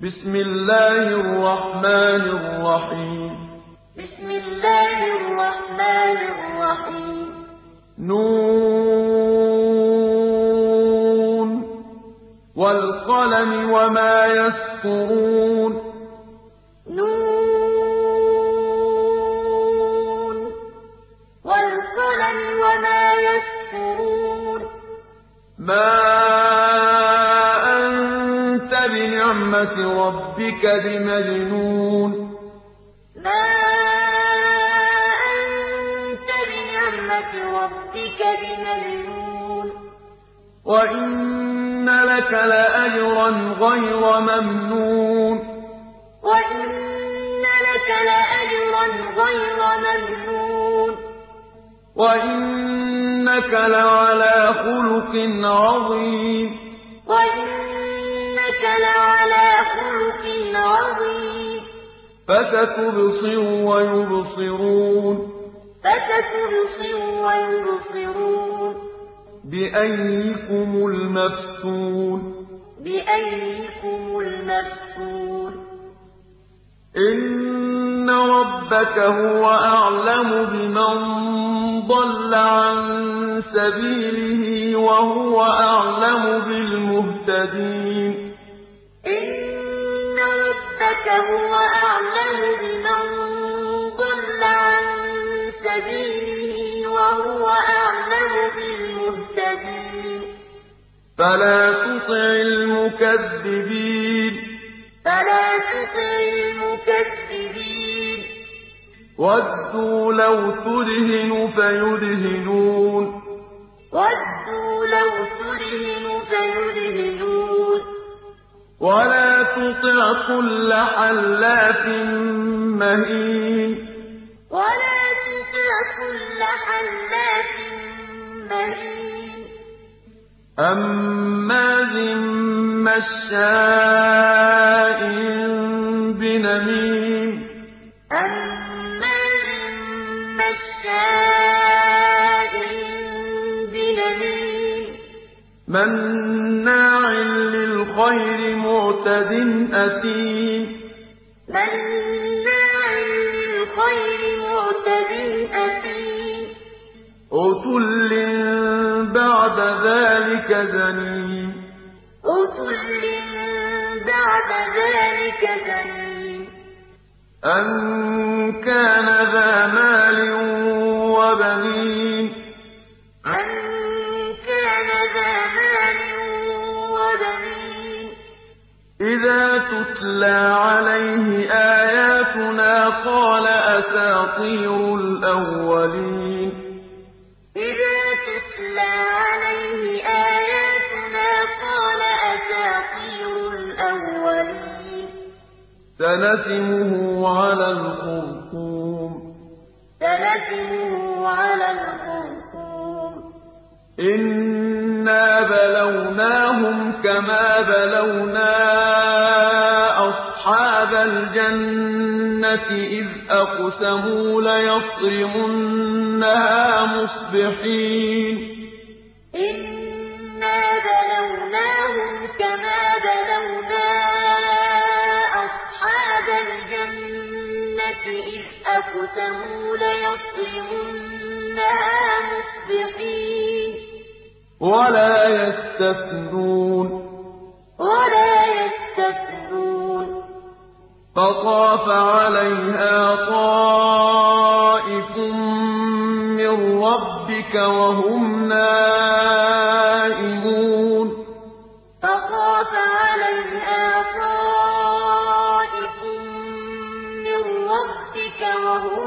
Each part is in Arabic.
بسم الله الرحمن الرحيم بسم الله الرحمن الرحيم نون والقلم وما يسطرون نون والقلم وما يسطرون ما أنت بنعمة ربك بمجنون ما أنت بنعمة ربك بمجنون وإن لك لأجرا غير ممنون وإن لك لأجرا غير ممنون وإنك لعلى خلق عظيم وإنك لعلى خلق عظيم فستبصر ويبصرون فستبصر ويبصرون بأيكم المفتون بأيكم المفتون إن ربك هو أعلم بمن ضل عن سبيله وهو أعلم بالمهتدين إن ربك هو أعلم بمن ضل عن سبيله وهو أعلم بالمهتدين فلا تطع المكذبين فلا تطع المكذبين ودوا لو تدهن فيدهنون ودوا لو تدهن فيدهنون ولا تطع كل حلاف مهين ولا تطع كل حلاف مهين هماز مشاء بنميم هماز مشاء بنميم مناع للخير معتد أثيم مناع للخير معتد أثيم عتل بعد ذلك زنيم عتل بعد ذلك زنيم أن كان ذا مال وبنين أن كان ذا مال وبنين إذا تتلى عليه آياتنا قال أساطير الأولين إذا تتلى عليه آياتنا قال أساطير الأولين سنسمه على الخرطوم سنسمه على الخرطوم إنا بلوناهم كما بلونا أصحاب الجنة إذ أقسموا ليصرمنها مصبحين إنا بلوناهم كما بلونا أصحاب الجنة إذ أقسموا ليصرمنها مصبحين ولا يستثنون ولا يستثنون فطاف عليها طائف من ربك وهم نائمون فطاف عليها طائف من ربك وهم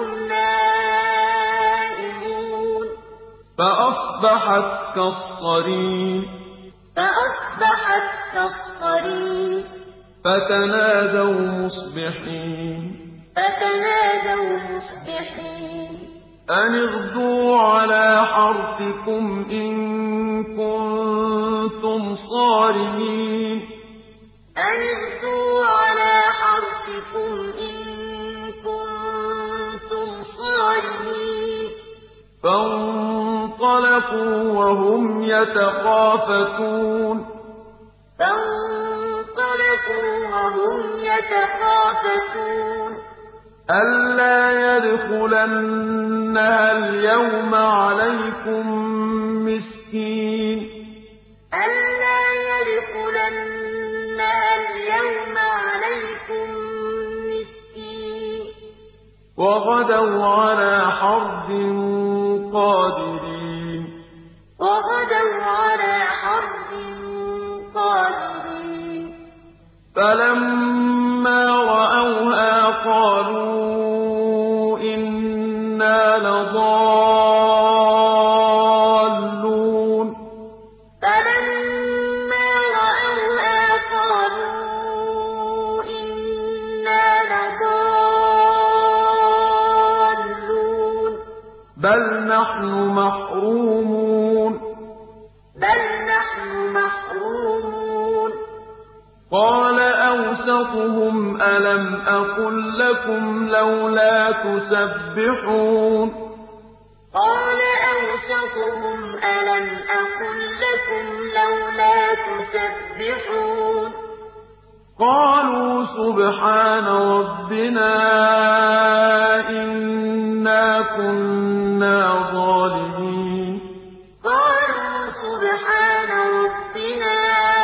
نائمون فأصبحت كالصريم فأصبحت كالصريم فتنادوا مصبحين فتنادوا مصبحين أن اغدوا على حرثكم إن كنتم صارمين أن اغدوا على حرثكم إن كنتم صارمين فانطلقوا وهم يتخافتون فانطلقوا وهم وهم يتخافتون ألا يدخلنها اليوم عليكم مسكين ألا يدخلنها اليوم عليكم مسكين وغدوا على حرد قادرين وغدوا على حرد قادرين فلما رأوها قالوا إنا لضالون فلما رأوها قالوا إنا لضالون بل نحن محرومون بل نحن محرومون قال أوسطهم ألم أقل لكم لولا تسبحون قال أوسطهم ألم أقل لكم لولا تسبحون قالوا سبحان ربنا إنا كنا ظالمين قالوا سبحان ربنا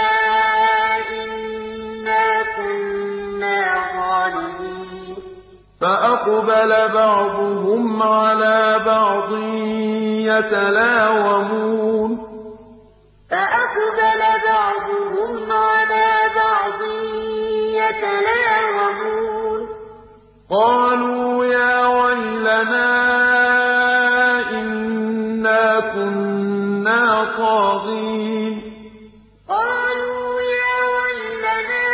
إنا كنا ظالمين فأقبل بعضهم على بعض يتلاومون فأقبل بعضهم على بعض يتلاومون قالوا يا ويلنا إنا كنا طاغين قالوا يا ويلنا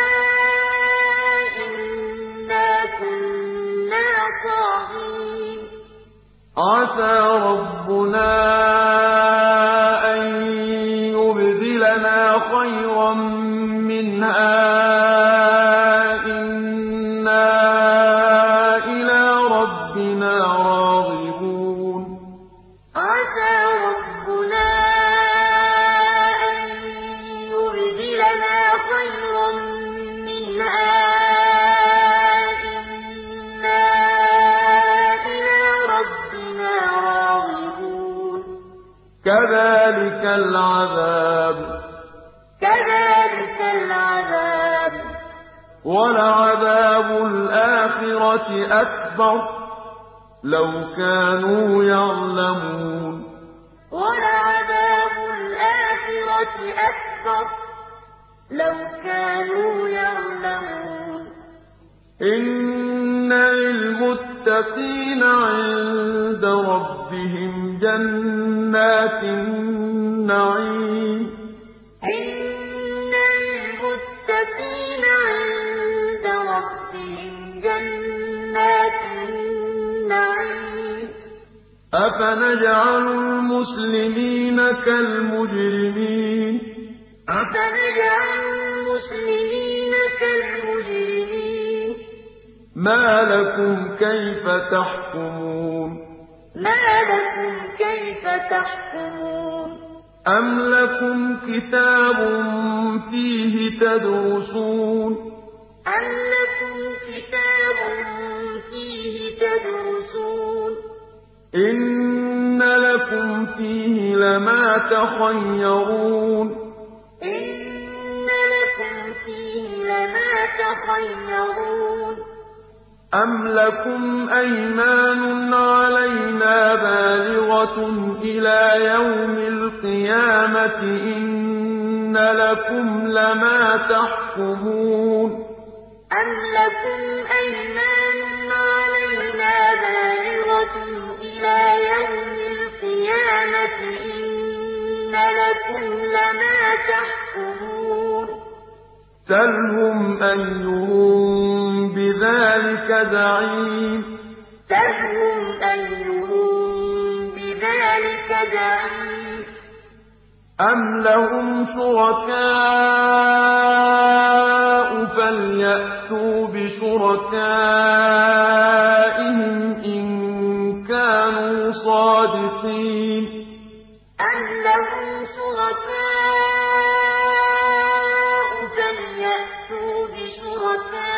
إنا كنا طاغين عسى ربنا أن يبدلنا خيرا منها إنا إلى ربنا راغبون عسى ربنا أن يبدلنا خيرا منها إنا إلى ربنا راغبون كذلك العذاب كذلك العذاب ولعذاب الآخرة أكبر لو كانوا يعلمون ولعذاب الآخرة أكبر لو كانوا يعلمون إن للمتقين عند ربهم جنات النعيم إن للمتقين عند ربهم جنات النعيم أفنجعل المسلمين كالمجرمين أفنجعل المسلمين كالمجرمين ما لكم كيف تحكمون ما لكم كيف تحكمون أم لكم كتاب فيه تدرسون أم لكم كتاب فيه تدرسون إن لكم فيه لما تخيرون إن لكم فيه لما تخيرون أم لكم أيمان علينا بالغة إلى يوم القيامة إن لكم لما تحكمون أم لكم أيمان علينا بالغة إلى يوم القيامة إن لكم لما تحكمون سلهم أيهم بذلك زعيم سلهم أيهم بذلك زعيم أم لهم شركاء فليأتوا بشركائهم إن كانوا صادقين أم لهم شركاء فليأتوا بشركائهم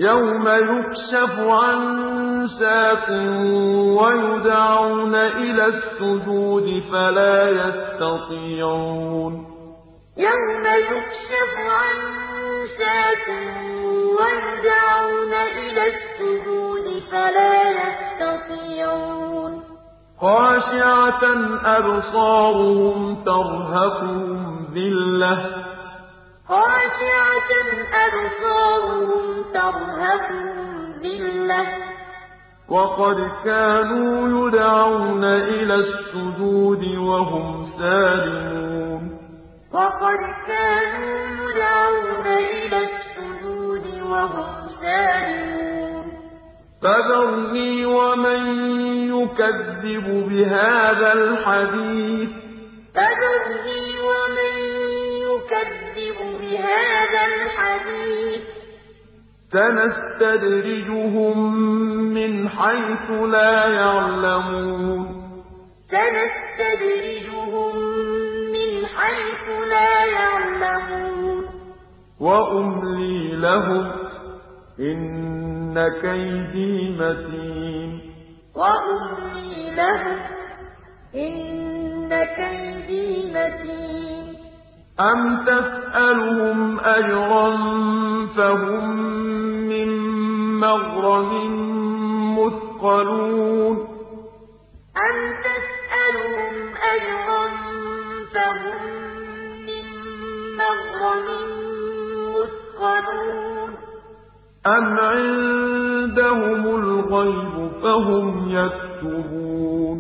يوم يكشف عن ساق ويدعون إلى السجود فلا يستطيعون يوم يكشف عن ساق ويدعون إلى السجود فلا يستطيعون خاشعة أبصارهم ترهقهم ذلة خاشعة أبصارهم ترهقهم ذلة وقد كانوا يدعون إلى السجود وهم سالمون وقد كانوا يدعون إلى السجود وهم سالمون فذرني ومن يكذب بهذا الحديث سنستدرجهم من حيث لا يعلمون وأملي لهم إن كيدي متين أم تسألهم أجرا فهم من مغرم مثقلون أم عندهم الغيب فهم يكتبون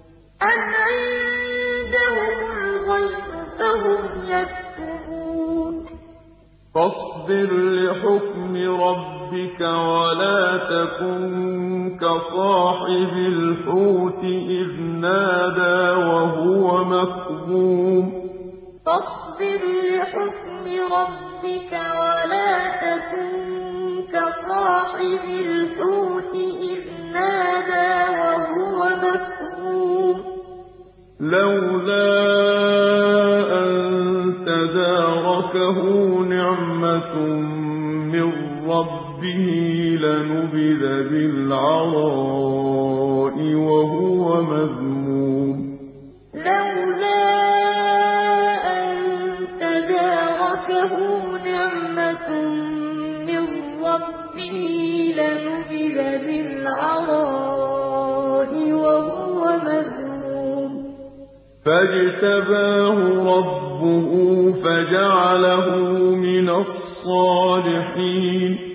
فاصبر لحكم ربك ولا تكن كصاحب الحوت إذ نادى وهو مكظوم فاصبر لحكم ربك ولا تكن كصاحب الحوت إذ نادى وهو مكظوم لولا أن تداركه نعمة من ربه لنبذ بالعراء وهو مذموم لولا أن تداركه نعمة من ربه لنبذ بالعراء وهو مذموم فاجتباه ربه فجعله من الصالحين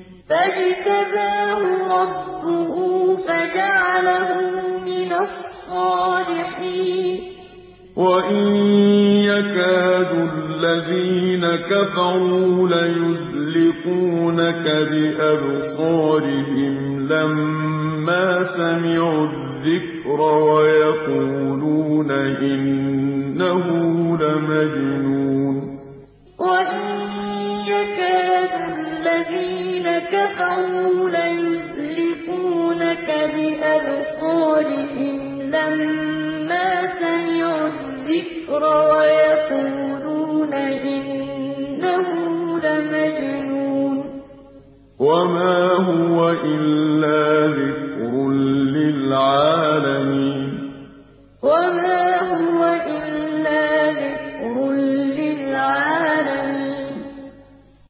وإن يكاد الذين كفروا ليزلقونك بأبصارهم لما سمعوا الذكر ويقولون إنه لمجنون وإن يكاد الذين كفروا ليزلقونك بأبصارهم لما سمعوا الذكر ويقولون إنه لمجنون وما هو إلا ذكر للعالمين